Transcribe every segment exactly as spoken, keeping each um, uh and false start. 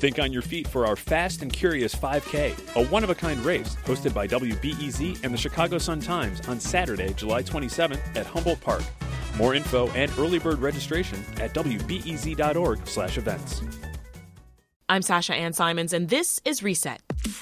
Think on your feet for our Fast and Curious five K, a one-of-a-kind race hosted by W B E Z and the Chicago Sun-Times on Saturday, July twenty-seventh at Humboldt Park. More info and early bird registration at w b e z dot org slash events. I'm Sasha Ann Simons, and this is Reset.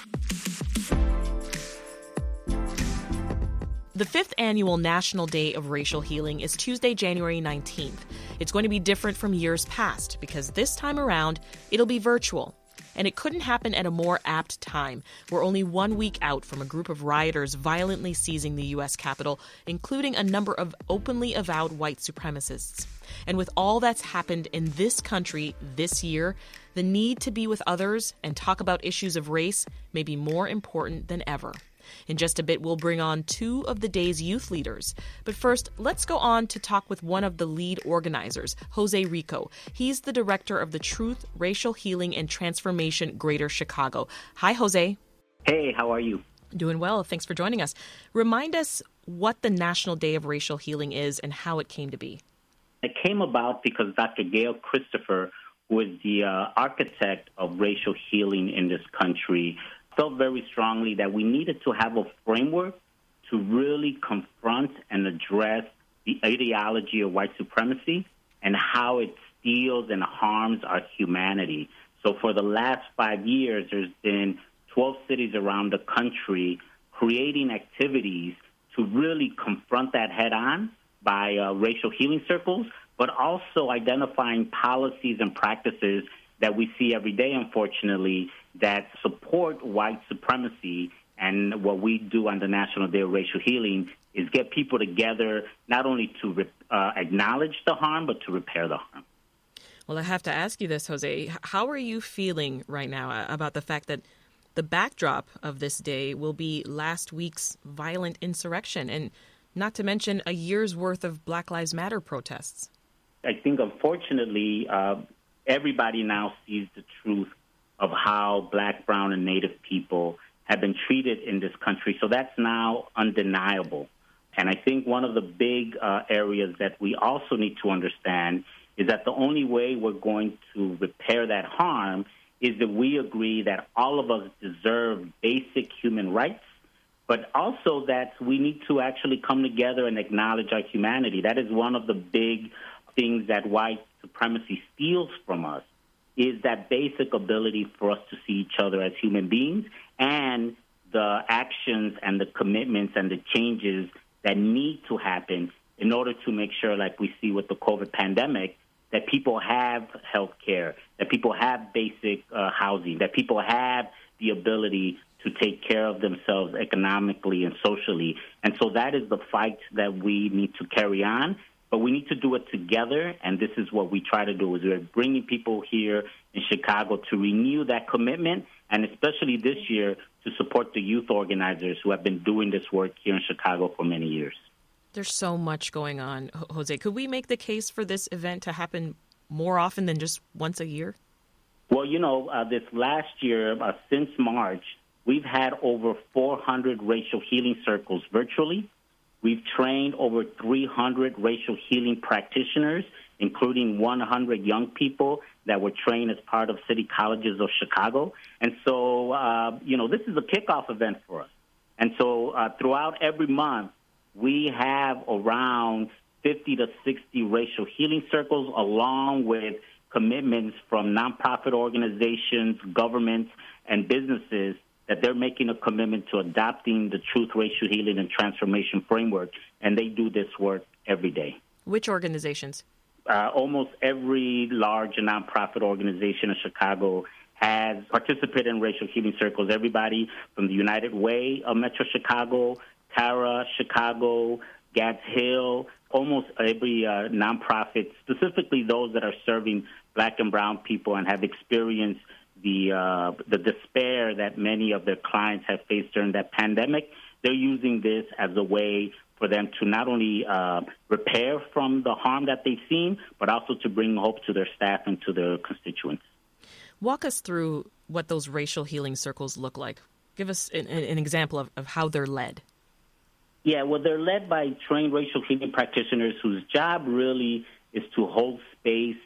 The fifth annual National Day of Racial Healing is Tuesday, January nineteenth. It's going to be different from years past because this time around, it'll be virtual. And it couldn't happen at a more apt time. We're only one week out from a group of rioters violently seizing the U S Capitol, including a number of openly avowed white supremacists. And with all that's happened in this country this year, the need to be with others and talk about issues of race may be more important than ever. In just a bit, we'll bring on two of the day's youth leaders. But first, let's go on to talk with one of the lead organizers, Jose Rico. He's the director of the Truth, Racial Healing, and Transformation Greater Chicago. Hi, Jose. Hey, how are you? Doing well. Thanks for joining us. Remind us what the National Day of Racial Healing is and how it came to be. It came about because Doctor Gail Christopher, who is the uh, architect of racial healing in this country, felt very strongly that we needed to have a framework to really confront and address the ideology of white supremacy and how it steals and harms our humanity. So for the last five years, there's been twelve cities around the country creating activities to really confront that head-on by uh, racial healing circles, but also identifying policies and practices that we see every day, unfortunately, that support white supremacy. And what we do on the National Day of Racial Healing is get people together not only to uh, acknowledge the harm, but to repair the harm. Well, I have to ask you this, Jose. How are you feeling right now about the fact that the backdrop of this day will be last week's violent insurrection, and not to mention a year's worth of Black Lives Matter protests? I think, unfortunately, uh, everybody now sees the truth of how Black, brown, and Native people have been treated in this country. So that's now undeniable. And I think one of the big uh, areas that we also need to understand is that the only way we're going to repair that harm is that we agree that all of us deserve basic human rights, but also that we need to actually come together and acknowledge our humanity. That is one of the big things that white supremacy steals from us, is that basic ability for us to see each other as human beings and the actions and the commitments and the changes that need to happen in order to make sure, like we see with the COVID pandemic, that people have health care, that people have basic uh, housing, that people have the ability to take care of themselves economically and socially. And so that is the fight that we need to carry on. But we need to do it together, and this is what we try to do, is we're bringing people here in Chicago to renew that commitment, and especially this year to support the youth organizers who have been doing this work here in Chicago for many years. There's so much going on, Jose. Could we make the case for this event to happen more often than just once a year? Well, you know, uh, this last year, uh, since March, we've had over four hundred racial healing circles virtually. We've trained over three hundred racial healing practitioners, including one hundred young people that were trained as part of City Colleges of Chicago. And so, uh, you know, this is a kickoff event for us. And so uh, throughout every month, we have around fifty to sixty racial healing circles, along with commitments from nonprofit organizations, governments, and businesses that they're making a commitment to adopting the Truth, Racial Healing, and Transformation framework, and they do this work every day. Which organizations? Uh, almost every large nonprofit organization in Chicago has participated in racial healing circles. Everybody from the United Way of Metro Chicago, Tara, Chicago, Gads Hill, almost every uh, nonprofit, specifically those that are serving Black and brown people and have experienced the uh, the despair that many of their clients have faced during that pandemic. They're using this as a way for them to not only uh, repair from the harm that they've seen, but also to bring hope to their staff and to their constituents. Walk us through what those racial healing circles look like. Give us an, an example of, of how they're led. Yeah, well, they're led by trained racial healing practitioners whose job really is to hold space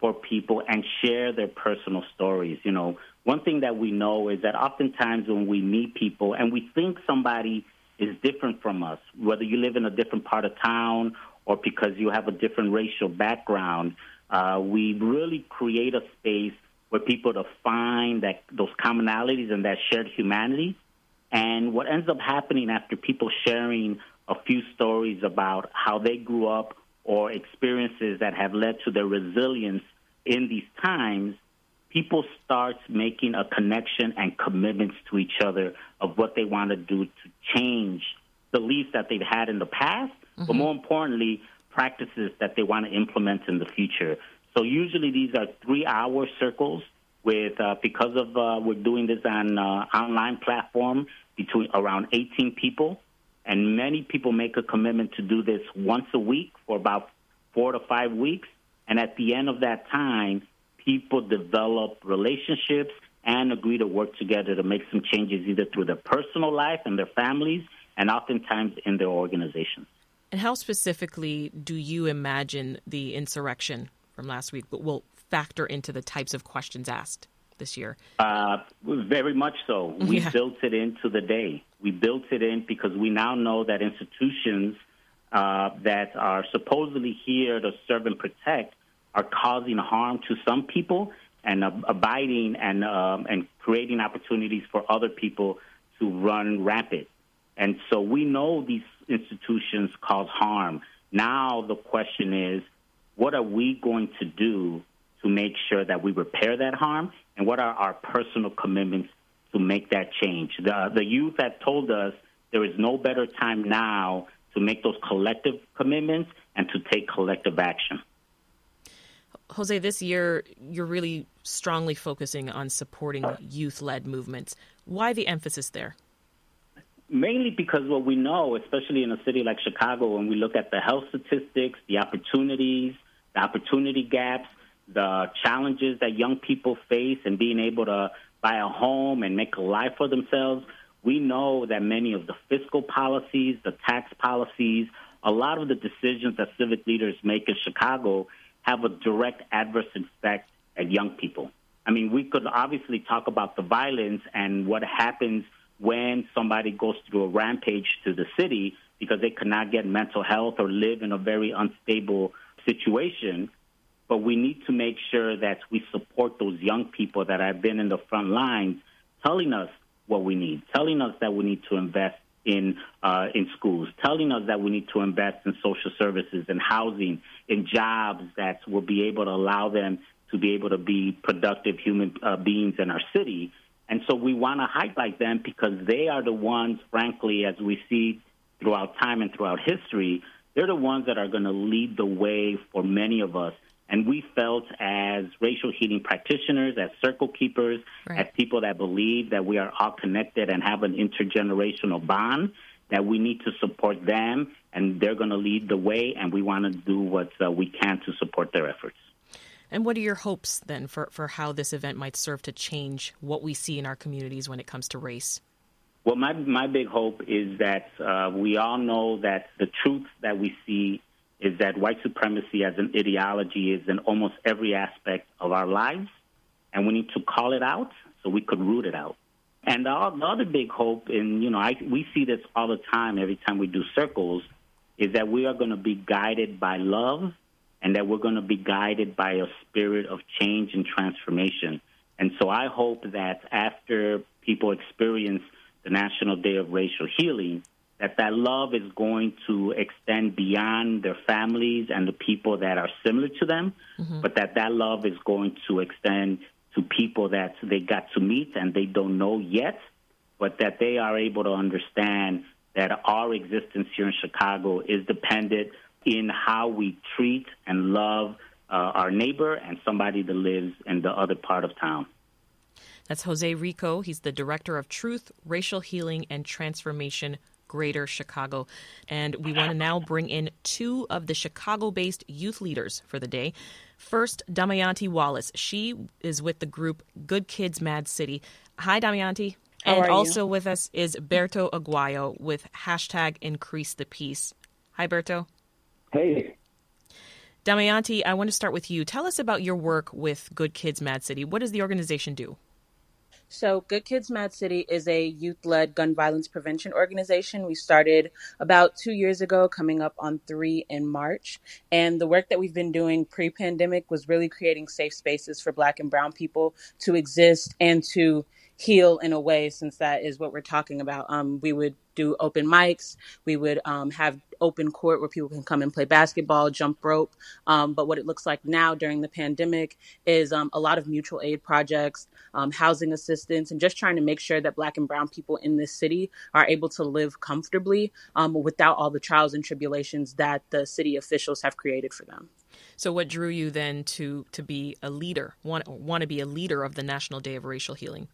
support people and share their personal stories. You know, one thing that we know is that oftentimes when we meet people and we think somebody is different from us, whether you live in a different part of town or because you have a different racial background, uh, we really create a space for people to find that those commonalities and that shared humanity. And what ends up happening after people sharing a few stories about how they grew up or experiences that have led to their resilience in these times, people start making a connection and commitments to each other of what they want to do to change beliefs that they've had in the past, mm-hmm. but more importantly, practices that they want to implement in the future. So usually these are three-hour circles with, uh, because of uh, we're doing this on uh, online platform, between around eighteen people. And many people make a commitment to do this once a week for about four to five weeks. And at the end of that time, people develop relationships and agree to work together to make some changes either through their personal life and their families and oftentimes in their organizations. And how specifically do you imagine the insurrection from last week will factor into the types of questions asked this year? Uh, very much so. We yeah. built it into the day. We built it in because we now know that institutions uh, that are supposedly here to serve and protect are causing harm to some people and uh, abiding and um, and creating opportunities for other people to run rampant. And so we know these institutions cause harm. Now the question is, what are we going to do to make sure that we repair that harm, and what are our personal commitments to make that change? The, the youth have told us there is no better time now to make those collective commitments and to take collective action. Jose, this year you're really strongly focusing on supporting youth-led movements. Why the emphasis there? Mainly because what we know, especially in a city like Chicago, when we look at the health statistics, the opportunities, the opportunity gaps, the challenges that young people face and being able to buy a home and make a life for themselves, we know that many of the fiscal policies, the tax policies, a lot of the decisions that civic leaders make in Chicago have a direct adverse effect at young people. I mean, we could obviously talk about the violence and what happens when somebody goes through a rampage to the city because they cannot get mental health or live in a very unstable situation. But we need to make sure that we support those young people that have been in the front lines telling us what we need, telling us that we need to invest in uh, in schools, telling us that we need to invest in social services and housing, in jobs that will be able to allow them to be able to be productive human uh, beings in our city. And so we want to highlight them because they are the ones, frankly, as we see throughout time and throughout history, they're the ones that are going to lead the way for many of us. And we felt as racial healing practitioners, as circle keepers, right. as people that believe that we are all connected and have an intergenerational bond, that we need to support them, and they're going to lead the way, and we want to do what uh, we can to support their efforts. And what are your hopes, then, for, for how this event might serve to change what we see in our communities when it comes to race? Well, my, my big hope is that uh, we all know that the truth that we see is that white supremacy as an ideology is in almost every aspect of our lives, and we need to call it out so we could root it out. And the, the other big hope, and, you know, I, we see this all the time every time we do circles, is that we are going to be guided by love and that we're going to be guided by a spirit of change and transformation. And so I hope that after people experience the National Day of Racial Healing, that that love is going to extend beyond their families and the people that are similar to them, mm-hmm. but that that love is going to extend to people that they got to meet and they don't know yet, but that they are able to understand that our existence here in Chicago is dependent in how we treat and love uh, our neighbor and somebody that lives in the other part of town. That's Jose Rico. He's the Director of Truth, Racial Healing, and Transformation, Greater Chicago. And we want to now bring in two of the Chicago-based youth leaders for the day. First, Damayanti Wallace. She is with the group Good Kids Mad City. Hi, Damayanti. How and are also you? with us is Berto Aguayo with hashtag Increase the Peace. Hi, Berto. Hey. Damayanti, I want to start with you. Tell us about your work with Good Kids Mad City. What does the organization do? So Good Kids Mad City is a youth-led gun violence prevention organization. We started about two years ago, coming up on three in March. And the work that we've been doing pre-pandemic was really creating safe spaces for Black and Brown people to exist and to heal in a way, since that is what we're talking about. Um, we would do open mics. We would um, have open court where people can come and play basketball, jump rope. Um, but what it looks like now during the pandemic is um, a lot of mutual aid projects, um, housing assistance, and just trying to make sure that Black and Brown people in this city are able to live comfortably um, without all the trials and tribulations that the city officials have created for them. So what drew you then to to be a leader, want, want to be a leader of the National Day of Racial Healing?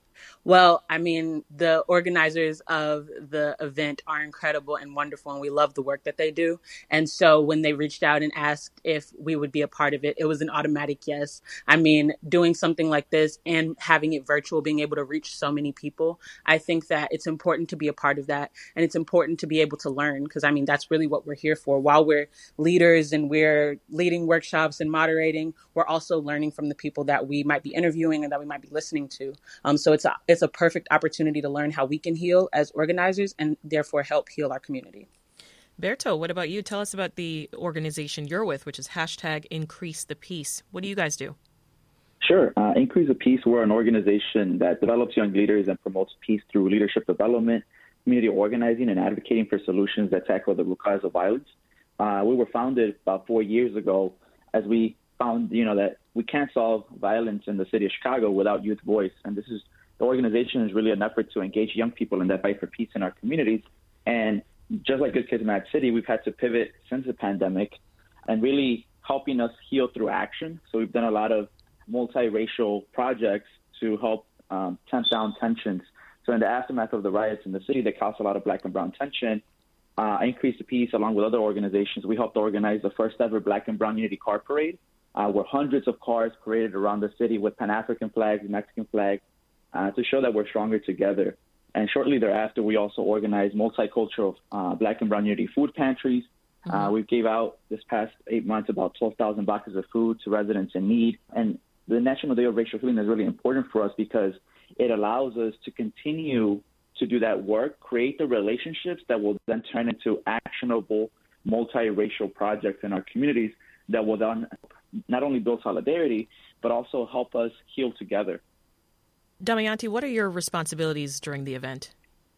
Well, I mean, the organizers of the event are incredible and wonderful, and we love the work that they do. And so when they reached out and asked if we would be a part of it, it was an automatic yes. I mean, doing something like this and having it virtual, being able to reach so many people, I think that it's important to be a part of that. And it's important to be able to learn, because, I mean, that's really what we're here for. While we're leaders and we're leading workshops and moderating, we're also learning from the people that we might be interviewing and that we might be listening to. Um, so it's a, it's a perfect opportunity to learn how we can heal as organizers and therefore help heal our community. Berto, what about you? Tell us about the organization you're with, which is hashtag Increase the Peace. What do you guys do? Sure. Uh, Increase the Peace, we're an organization that develops young leaders and promotes peace through leadership development, community organizing, and advocating for solutions that tackle the root cause of violence. Uh, we were founded about four years ago as we found, you know, that we can't solve violence in the city of Chicago without youth voice. And this is the organization is really an effort to engage young people in that fight for peace in our communities. And just like Good Kids Mad City, we've had to pivot since the pandemic and really helping us heal through action. So we've done a lot of multiracial projects to help um, tamp down tensions. So in the aftermath of the riots in the city that caused a lot of Black and Brown tension, uh, Increase the Peace, along with other organizations, we helped organize the first ever Black and Brown Unity Car Parade, uh, where hundreds of cars paraded around the city with Pan-African flags, Mexican flags, uh, to show that we're stronger together. And shortly thereafter, we also organized multicultural uh, Black and Brown Unity food pantries. Mm-hmm. Uh, we gave out this past eight months about twelve thousand boxes of food to residents in need. And the National Day of Racial Healing is really important for us because it allows us to continue to do that work, create the relationships that will then turn into actionable multiracial projects in our communities that will then not only build solidarity, but also help us heal together. Damayanti, what are your responsibilities during the event?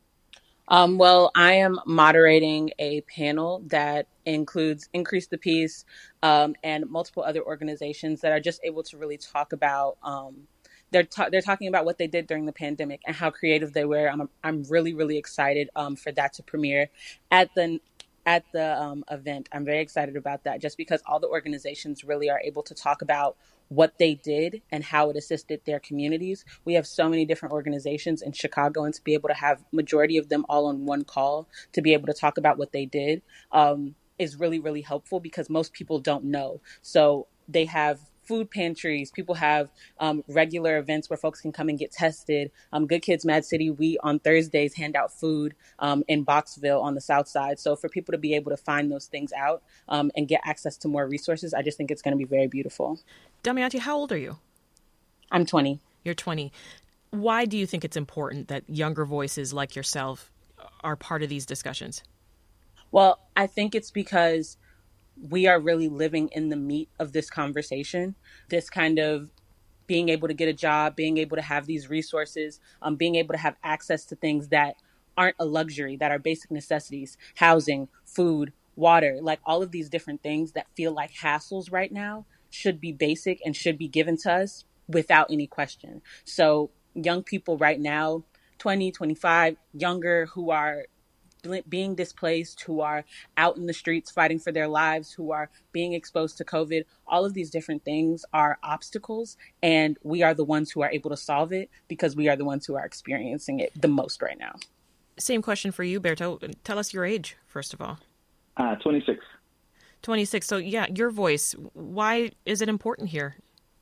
Um, well, I am moderating a panel that includes Increase the Peace um, and multiple other organizations that are just able to really talk about, um, they're, ta- they're talking about what they did during the pandemic and how creative they were. I'm, I'm really, really excited um, for that to premiere at the at the um, event. I'm very excited about that just because all the organizations really are able to talk about what they did and how it assisted their communities. We have so many different organizations in Chicago, and to be able to have majority of them all on one call to be able to talk about what they did um, is really, really helpful because most people don't know. So they have food pantries. People have um, regular events where folks can come and get tested. Um, Good Kids Mad City, we on Thursdays hand out food um, in Boxville on the South Side. So for people to be able to find those things out um, and get access to more resources, I just think it's going to be very beautiful. Damayanti, how old are you? I'm twenty. You're twenty. Why do you think it's important that younger voices like yourself are part of these discussions? Well, I think it's because we are really living in the meat of this conversation, this kind of being able to get a job, being able to have these resources, um, being able to have access to things that aren't a luxury, that are basic necessities, housing, food, water, like all of these different things that feel like hassles right now should be basic and should be given to us without any question. So young people right now, twenty, twenty-five, younger, who are being displaced, who are out in the streets fighting for their lives, who are being exposed to COVID, all of these different things are obstacles, and we are the ones who are able to solve it because we are the ones who are experiencing it the most right now. Same question for you, Berto. Tell us your age, first of all. Uh, twenty-six. twenty-six. So, yeah, your voice. Why is it important here?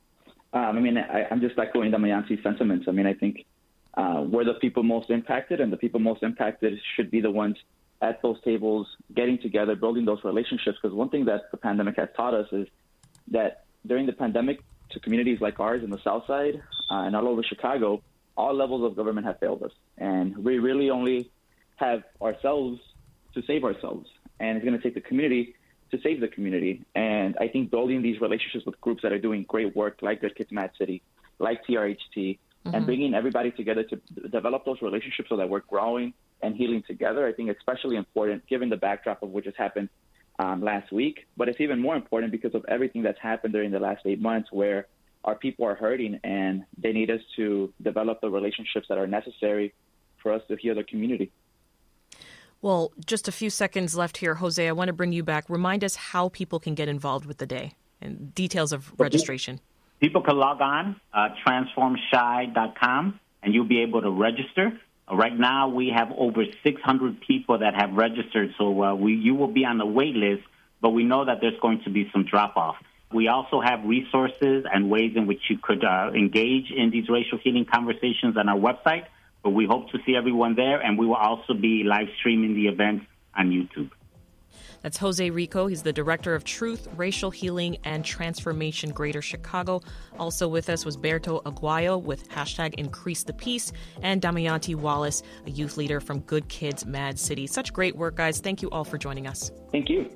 Um, I mean, I, I'm just echoing Damayanti's sentiments. I mean, I think uh, we're the people most impacted, and the people most impacted should be the ones at those tables, getting together, building those relationships. Because one thing that the pandemic has taught us is that during the pandemic, to communities like ours in the South Side uh, and all over Chicago, all levels of government have failed us. And we really only have ourselves to save ourselves. And it's going to take the community to save the community. And I think building these relationships with groups that are doing great work, like Good Kids Mad City, like T R H T, mm-hmm. and bringing everybody together to develop those relationships so that we're growing and healing together, I think especially important given the backdrop of what just happened um, last week. But it's even more important because of everything that's happened during the last eight months where our people are hurting and they need us to develop the relationships that are necessary for us to heal the community. Well, just a few seconds left here. Jose, I want to bring you back. Remind us how people can get involved with the day and details of registration. People can log on, uh, transform shy dot com, and you'll be able to register. Uh, right now, we have over six hundred people that have registered, so uh, we, you will be on the wait list, but we know that there's going to be some drop-off. We also have resources and ways in which you could uh, engage in these racial healing conversations on our website. But we hope to see everyone there, and we will also be live streaming the event on YouTube. That's Jose Rico. He's the Director of Truth, Racial Healing, and Transformation Greater Chicago. Also with us was Berto Aguayo with hashtag Increase the Peace, and Damayanti Wallace, a youth leader from Good Kids Mad City. Such great work, guys. Thank you all for joining us. Thank you.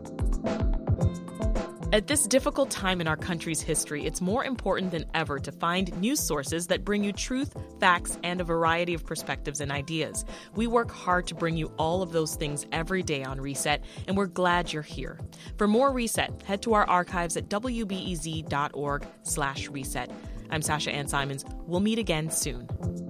At this difficult time in our country's history, it's more important than ever to find news sources that bring you truth, facts, and a variety of perspectives and ideas. We work hard to bring you all of those things every day on Reset, and we're glad you're here. For more Reset, head to our archives at w b e z dot org slash reset. I'm Sasha Ann Simons. We'll meet again soon.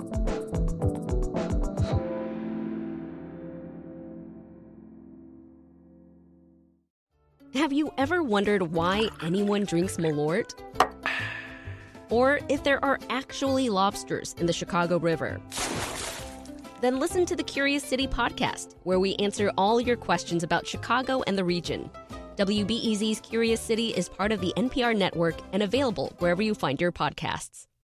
Have you ever wondered why anyone drinks Malort? Or if there are actually lobsters in the Chicago River? Then listen to the Curious City podcast, where we answer all your questions about Chicago and the region. W B E Z's Curious City is part of the N P R network and available wherever you find your podcasts.